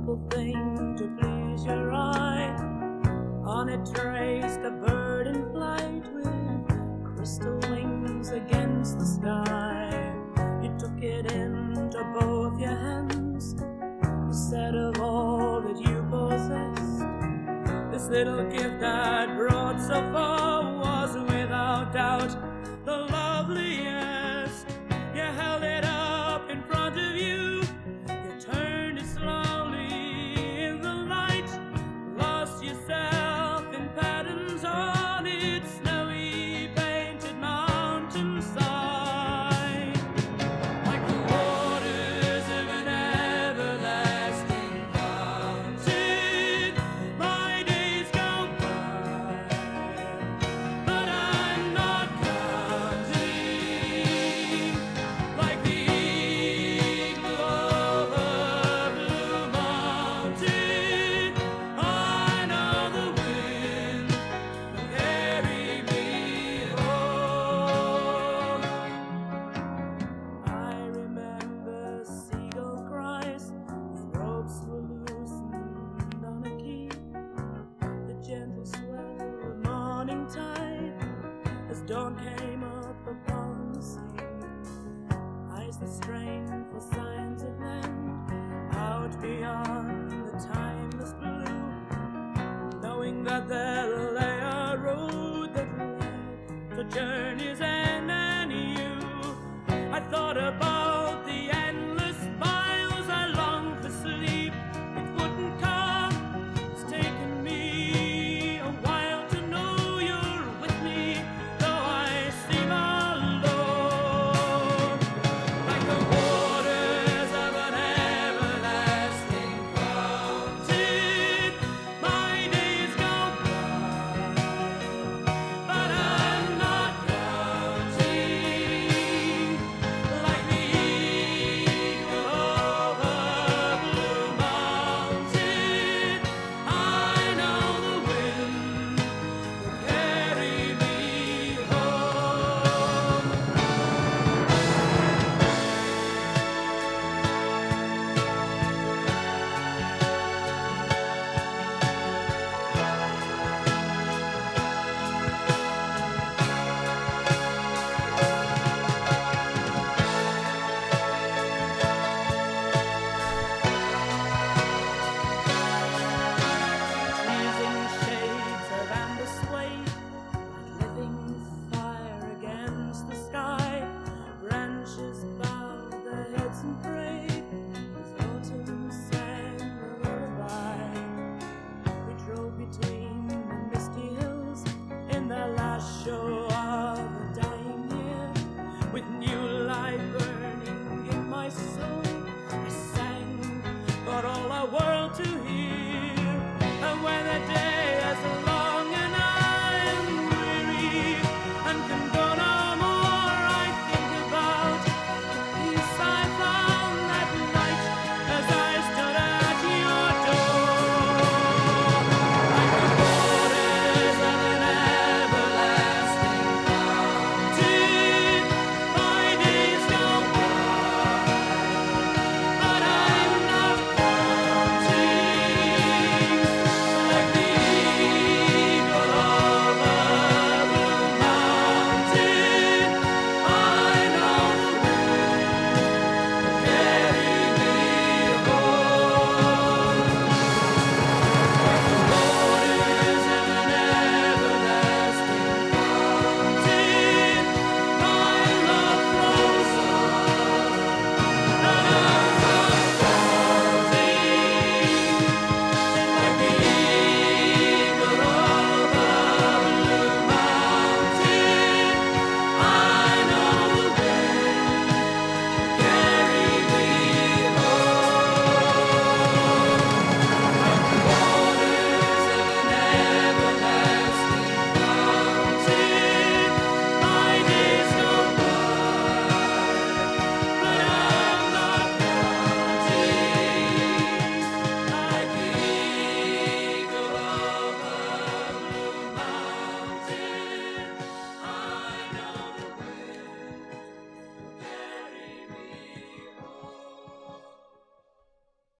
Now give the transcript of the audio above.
simple thing to please your eye. On it traced a bird in flight with crystal wings against the sky. You took it into both your hands. You said of all that you possessed, this little gift I'd brought so far was without doubt the loveliest. You held it up in front of you. You turned it slowly in the light, lost yourself in patterns on its snowy painted mountainside. Like the waters of an everlasting fountain, my days go by, but I'm not counting. Like the eagle over Blue Mountain, I know the wind will carry me home. I remember seagull cries as ropes were loosened on a key. The gentle swell of morning tide as dawn came up upon the sea. Eyes that strained for signs of land out beyond the timeless blue, knowing that there lay a road that led to journey's end and you. I thought about